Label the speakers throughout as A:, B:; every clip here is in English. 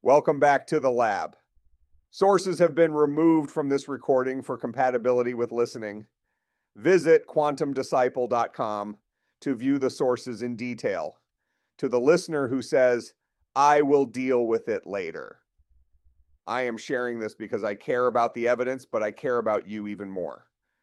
A: Welcome back to the lab. Sources have been removed from this recording for compatibility with listening. Visit quantumdisciple.com to view the sources in detail. To the listener who says, I will deal with it later. I am sharing this because I care about the evidence, but I care about you even more.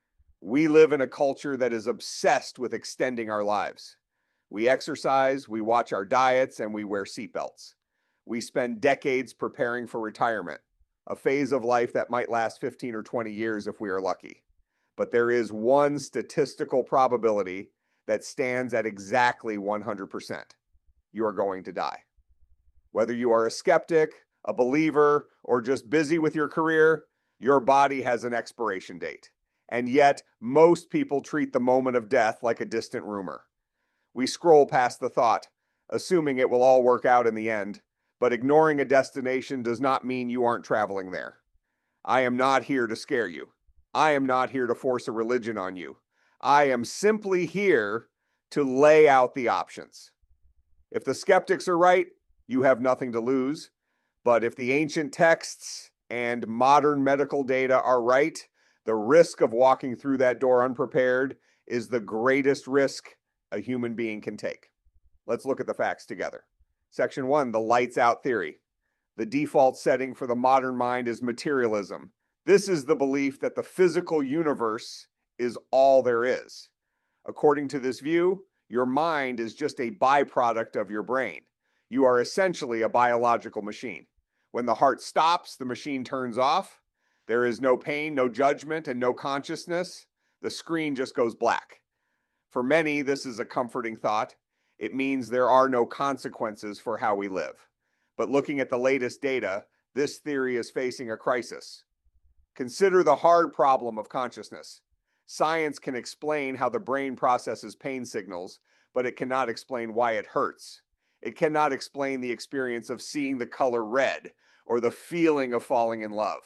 A: We live in a culture that is obsessed with extending our lives. We exercise, we watch our diets, and we wear seatbelts. We spend decades preparing for retirement, a phase of life that might last 15 or 20 years if we are lucky. But there is one statistical probability that stands at exactly 100%. You are going to die. Whether you are a skeptic, a believer, or just busy with your career, your body has an expiration date. And yet, most people treat the moment of death like a distant rumor. We scroll past the thought, assuming it will all work out in the end, but ignoring a destination does not mean you aren't traveling there. I am not here to scare you. I am not here to force a religion on you. I am simply here to lay out the options. If the skeptics are right, you have nothing to lose. But if the ancient texts and modern medical data are right, the risk of walking through that door unprepared is the greatest risk a human being can take. Let's look at the facts together. Section 1, the lights out theory. The default setting for the modern mind is materialism. This is the belief that the physical universe is all there is. According to this view, your mind is just a byproduct of your brain. You are essentially a biological machine. When the heart stops, the machine turns off. There is no pain, no judgment, and no consciousness. The screen just goes black. For many, this is a comforting thought. It means there are no consequences for how we live. But looking at the latest data, this theory is facing a crisis. Consider the hard problem of consciousness. Science can explain how the brain processes pain signals, but it cannot explain why it hurts. It cannot explain the experience of seeing the color red or the feeling of falling in love.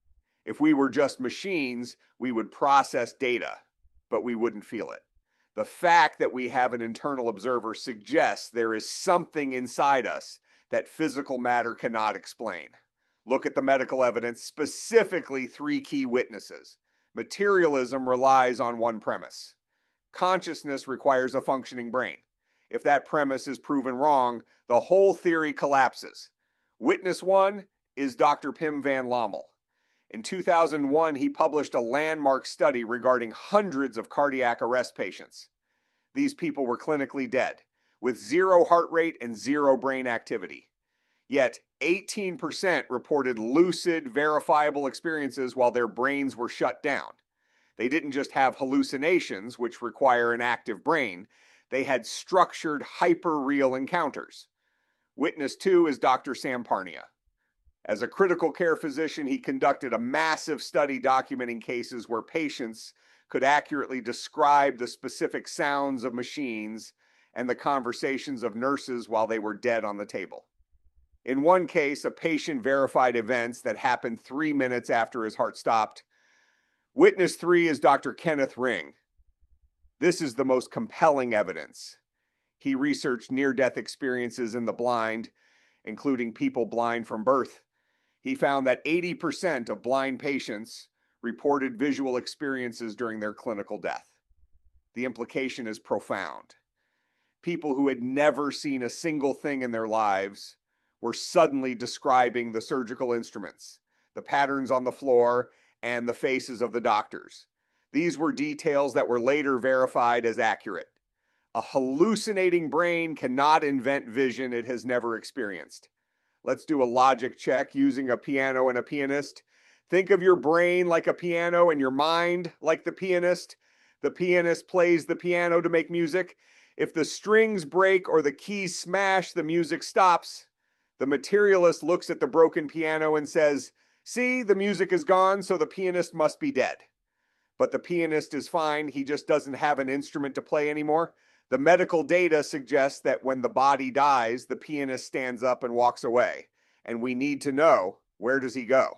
A: If we were just machines, we would process data, but we wouldn't feel it. The fact that we have an internal observer suggests there is something inside us that physical matter cannot explain. Look at the medical evidence, specifically 3 key witnesses. Materialism relies on one premise. Consciousness requires a functioning brain. If that premise is proven wrong, the whole theory collapses. Witness 1 is Dr. Pim van Lommel. In 2001, he published a landmark study regarding hundreds of cardiac arrest patients. These people were clinically dead, with 0 heart rate and 0 brain activity. Yet 18% reported lucid, verifiable experiences while their brains were shut down. They didn't just have hallucinations, which require an active brain. They had structured, hyper-real encounters. Witness 2 is Dr. Sam Parnia. As a critical care physician, he conducted a massive study documenting cases where patients could accurately describe the specific sounds of machines and the conversations of nurses while they were dead on the table. In one case, a patient verified events that happened 3 minutes after his heart stopped. Witness 3 is Dr. Kenneth Ring. This is the most compelling evidence. He researched near-death experiences in the blind, including people blind from birth. He found that 80% of blind patients reported visual experiences during their clinical death. The implication is profound. People who had never seen a single thing in their lives were suddenly describing the surgical instruments, the patterns on the floor, and the faces of the doctors. These were details that were later verified as accurate. A hallucinating brain cannot invent vision it has never experienced. Let's do a logic check using a piano and a pianist. Think of your brain like a piano and your mind like the pianist. The pianist plays the piano to make music. If the strings break or the keys smash, the music stops. The materialist looks at the broken piano and says, "See, the music is gone, so the pianist must be dead." But the pianist is fine, he just doesn't have an instrument to play anymore. The medical data suggests that when the body dies, the pianist stands up and walks away. And we need to know, where does he go?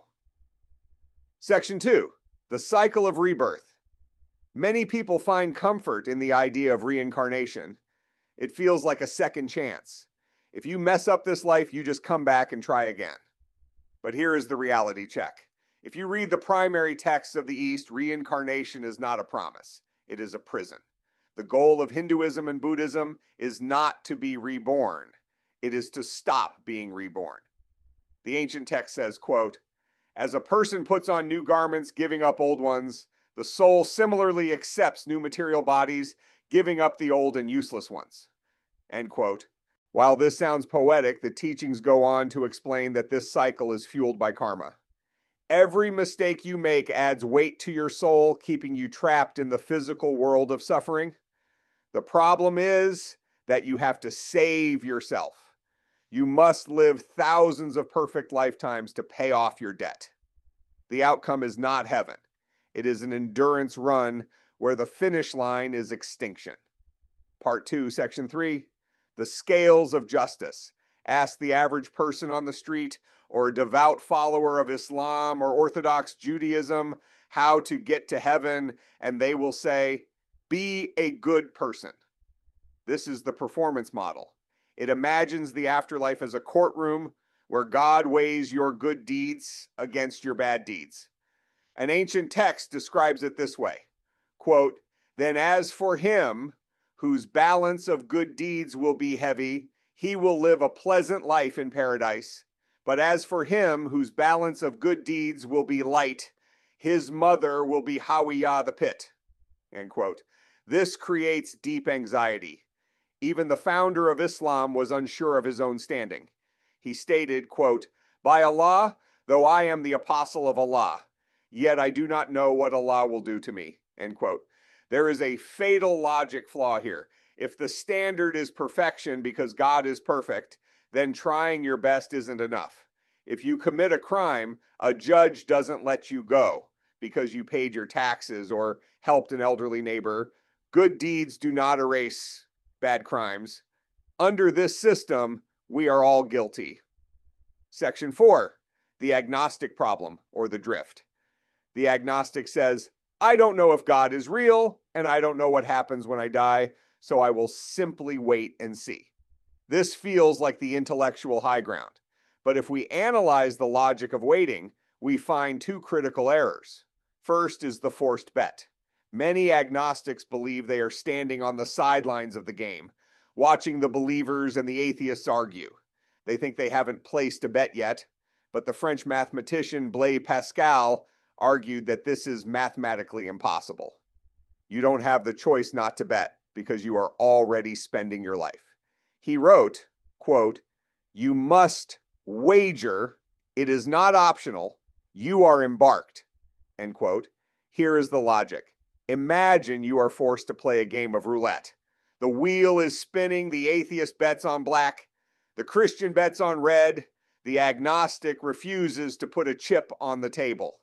A: Section 2, the cycle of rebirth. Many people find comfort in the idea of reincarnation. It feels like a second chance. If you mess up this life, you just come back and try again. But here is the reality check. If you read the primary texts of the East, reincarnation is not a promise. It is a prison. The goal of Hinduism and Buddhism is not to be reborn. It is to stop being reborn. The ancient text says, quote, "As a person puts on new garments, giving up old ones, the soul similarly accepts new material bodies, giving up the old and useless ones." End quote. While this sounds poetic, the teachings go on to explain that this cycle is fueled by karma. Every mistake you make adds weight to your soul, keeping you trapped in the physical world of suffering. The problem is that you have to save yourself. You must live thousands of perfect lifetimes to pay off your debt. The outcome is not heaven. It is an endurance run where the finish line is extinction. Part 2, Section 3, the scales of justice. Ask the average person on the street or a devout follower of Islam or Orthodox Judaism how to get to heaven, and they will say, be a good person. This is the performance model. It imagines the afterlife as a courtroom where God weighs your good deeds against your bad deeds. An ancient text describes it this way, quote, "Then as for him whose balance of good deeds will be heavy, he will live a pleasant life in paradise. But as for him whose balance of good deeds will be light, his mother will be Hawiyah the pit." End quote. This creates deep anxiety. Even the founder of Islam was unsure of his own standing. He stated, quote, "By Allah, though I am the apostle of Allah, yet I do not know what Allah will do to me." End quote. There is a fatal logic flaw here. If the standard is perfection because God is perfect, then trying your best isn't enough. If you commit a crime, a judge doesn't let you go because you paid your taxes or helped an elderly neighbor. Good deeds do not erase bad crimes. Under this system, we are all guilty. Section 4, the agnostic problem or the drift. The agnostic says, I don't know if God is real, and I don't know what happens when I die, so I will simply wait and see. This feels like the intellectual high ground. But if we analyze the logic of waiting, we find two critical errors. First is the forced bet. Many agnostics believe they are standing on the sidelines of the game, watching the believers and the atheists argue. They think they haven't placed a bet yet, but the French mathematician Blaise Pascal argued that this is mathematically impossible. You don't have the choice not to bet because you are already spending your life. He wrote, quote, "You must wager. It is not optional. You are embarked." End quote. Here is the logic. Imagine you are forced to play a game of roulette. The wheel is spinning, the atheist bets on black, the Christian bets on red, the agnostic refuses to put a chip on the table.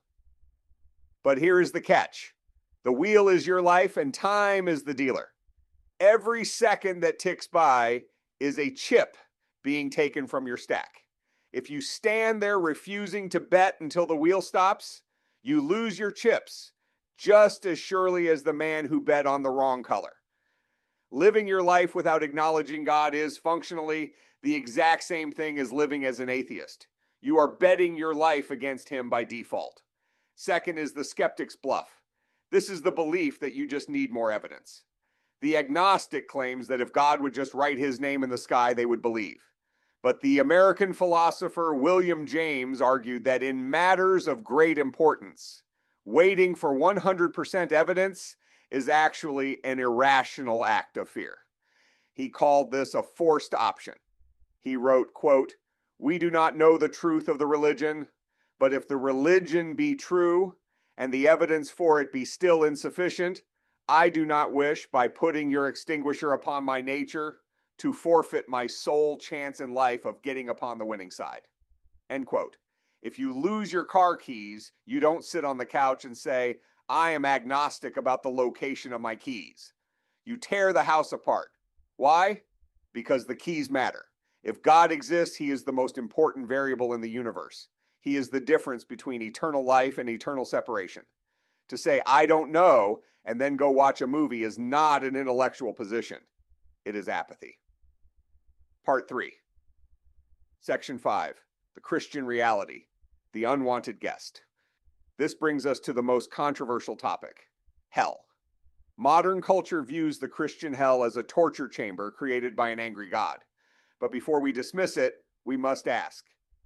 A: But here is the catch. The wheel is your life and time is the dealer. Every second that ticks by is a chip being taken from your stack. If you stand there refusing to bet until the wheel stops, you lose your chips just as surely as the man who bet on the wrong color. Living your life without acknowledging God is functionally the exact same thing as living as an atheist. You are betting your life against him by default. Second is the skeptic's bluff. This is the belief that you just need more evidence. The agnostic claims that if God would just write his name in the sky, they would believe. But the American philosopher William James argued that in matters of great importance, waiting for 100% evidence is actually an irrational act of fear. He called this a forced option. He wrote, quote, "We do not know the truth of the religion, but if the religion be true and the evidence for it be still insufficient, I do not wish, by putting your extinguisher upon my nature, to forfeit my sole chance in life of getting upon the winning side." End quote. If you lose your car keys, you don't sit on the couch and say, I am agnostic about the location of my keys. You tear the house apart. Why? Because the keys matter. If God exists, he is the most important variable in the universe. He is the difference between eternal life and eternal separation. To say, I don't know, and then go watch a movie is not an intellectual position. It is apathy. Part 3. Section 5. The Christian reality. the unwanted guest. This brings us to the most controversial topic, hell. Modern culture views the Christian hell as a torture chamber created by an angry God. But before we dismiss it, we must ask,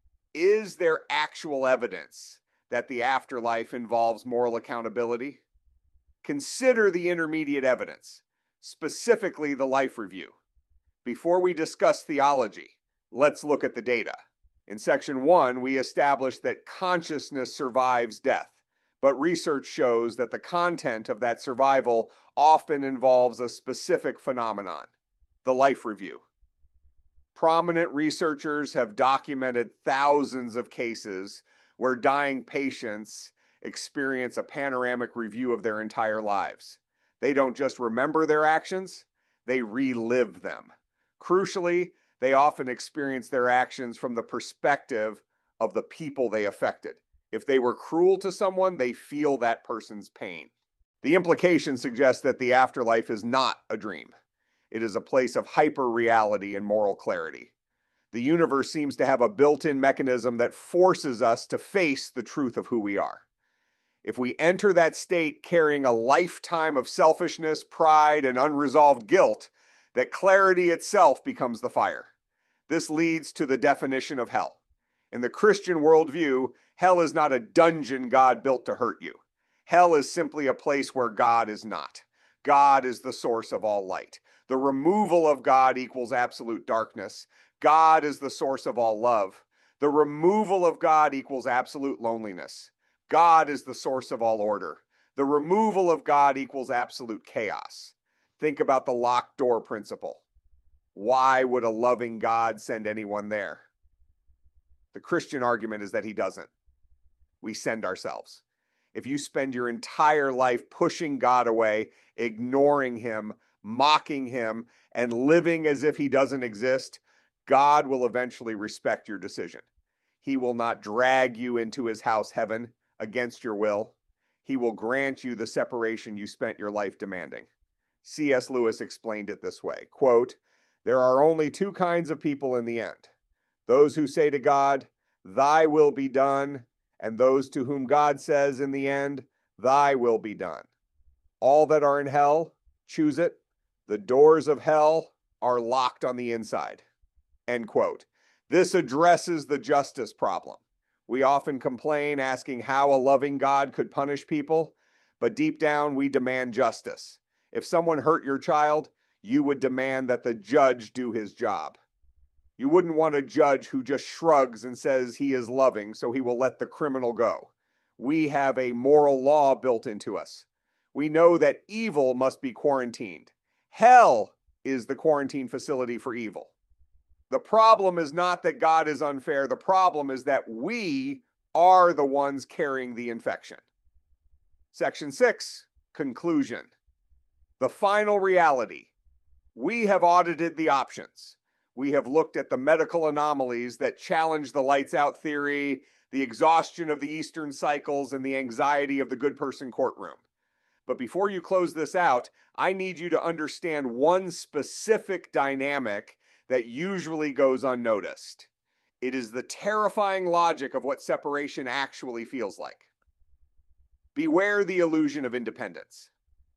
A: is there actual evidence that the afterlife involves moral accountability? Consider the intermediate evidence, specifically the Life Review. Before we discuss theology, let's look at the data. In section 1, we established that consciousness survives death, but research shows that the content of that survival often involves a specific phenomenon, the Life Review. Prominent researchers have documented thousands of cases where dying patients experience a panoramic review of their entire lives. They don't just remember their actions, they relive them. Crucially, they often experience their actions from the perspective of the people they affected. If they were cruel to someone, they feel that person's pain. The implication suggests that the afterlife is not a dream. It is a place of hyper-reality and moral clarity. The universe seems to have a built-in mechanism that forces us to face the truth of who we are. If we enter that state carrying a lifetime of selfishness, pride, and unresolved guilt, that clarity itself becomes the fire. This leads to the definition of hell. In the Christian worldview, hell is not a dungeon God built to hurt you. Hell is simply a place where God is not. God is the source of all light. The removal of God equals absolute darkness. God is the source of all love. The removal of God equals absolute loneliness. God is the source of all order. The removal of God equals absolute chaos. Think about the locked door principle. Why would a loving God send anyone there? The Christian argument is that he doesn't. We send ourselves. If you spend your entire life pushing God away, ignoring him, mocking him, and living as if he doesn't exist, God will eventually respect your decision. He will not drag you into his house heaven against your will. He will grant you the separation you spent your life demanding. C.S. Lewis explained it this way, quote, "There are only two kinds of people in the end. Those who say to God, 'Thy will be done,' and those to whom God says in the end, 'Thy will be done.' All that are in hell, choose it. The doors of hell are locked on the inside." End quote. This addresses the justice problem. We often complain, asking how a loving God could punish people, but deep down we demand justice. If someone hurt your child, you would demand that the judge do his job. You wouldn't want a judge who just shrugs and says he is loving, so he will let the criminal go. We have a moral law built into us. We know that evil must be quarantined. Hell is the quarantine facility for evil. The problem is not that God is unfair. The problem is that we are the ones carrying the infection. Section 6, conclusion. The final reality. We have audited the options. We have looked at the medical anomalies that challenge the lights out theory, the exhaustion of the Eastern cycles, and the anxiety of the good person courtroom. But before you close this out, I need you to understand one specific dynamic that usually goes unnoticed. It is the terrifying logic of what separation actually feels like. Beware the illusion of independence.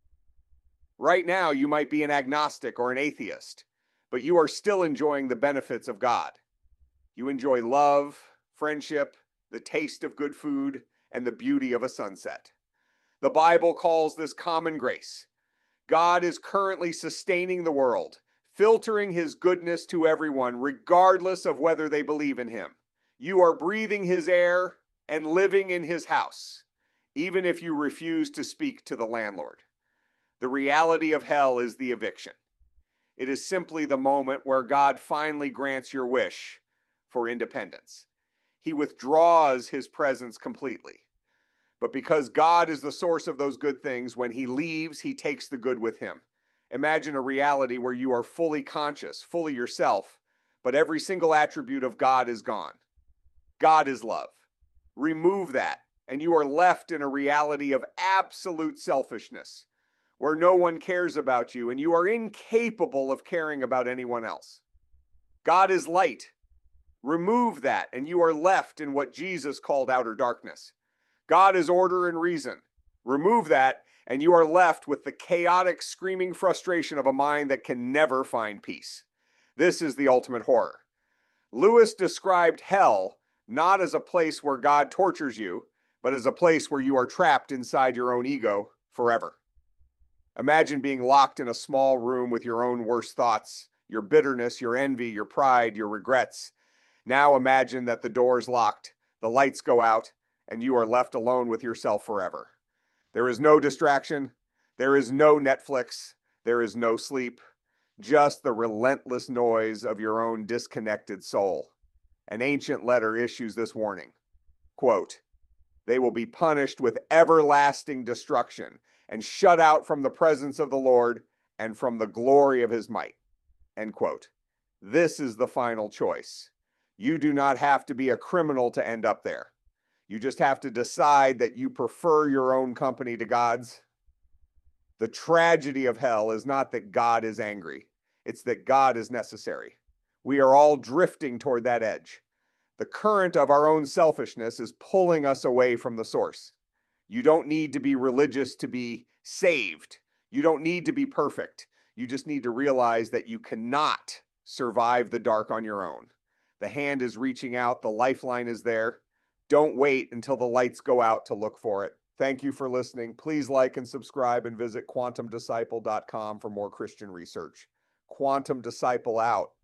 A: Right now, you might be an agnostic or an atheist, but you are still enjoying the benefits of God. You enjoy love, friendship, the taste of good food, and the beauty of a sunset. The Bible calls this common grace. God is currently sustaining the world, filtering his goodness to everyone, regardless of whether they believe in him. You are breathing his air and living in his house, even if you refuse to speak to the landlord. The reality of hell is the eviction. It is simply the moment where God finally grants your wish for independence. He withdraws his presence completely. But because God is the source of those good things, when he leaves, he takes the good with him. Imagine a reality where you are fully conscious, fully yourself, but every single attribute of God is gone. God is love. Remove that, and you are left in a reality of absolute selfishness, where no one cares about you, and you are incapable of caring about anyone else. God is light. Remove that, and you are left in what Jesus called outer darkness. God is order and reason. Remove that, and you are left with the chaotic, screaming frustration of a mind that can never find peace. This is the ultimate horror. Lewis described hell not as a place where God tortures you, but as a place where you are trapped inside your own ego forever. Imagine being locked in a small room with your own worst thoughts, your bitterness, your envy, your pride, your regrets. Now imagine that the door is locked, the lights go out, and you are left alone with yourself forever. There is no distraction, there is no Netflix, there is no sleep, just the relentless noise of your own disconnected soul. An ancient letter issues this warning. Quote, "They will be punished with everlasting destruction and shut out from the presence of the Lord and from the glory of his might." End quote. This is the final choice. You do not have to be a criminal to end up there. You just have to decide that you prefer your own company to God's. The tragedy of hell is not that God is angry. It's that God is necessary. We are all drifting toward that edge. The current of our own selfishness is pulling us away from the source. You don't need to be religious to be saved. You don't need to be perfect. You just need to realize that you cannot survive the dark on your own. The hand is reaching out. The lifeline is there. Don't wait until the lights go out to look for it. Thank you for listening. Please like and subscribe and visit quantumdisciple.com for more Christian research. Quantum Disciple out.